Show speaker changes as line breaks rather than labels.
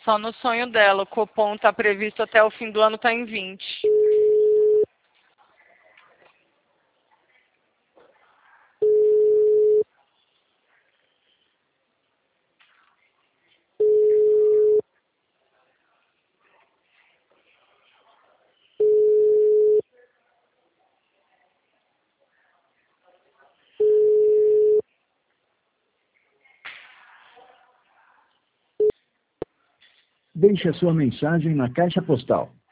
Só no sonho dela. O cupom tá previsto até o fim do ano, tá em 20.
Deixe a sua mensagem na caixa postal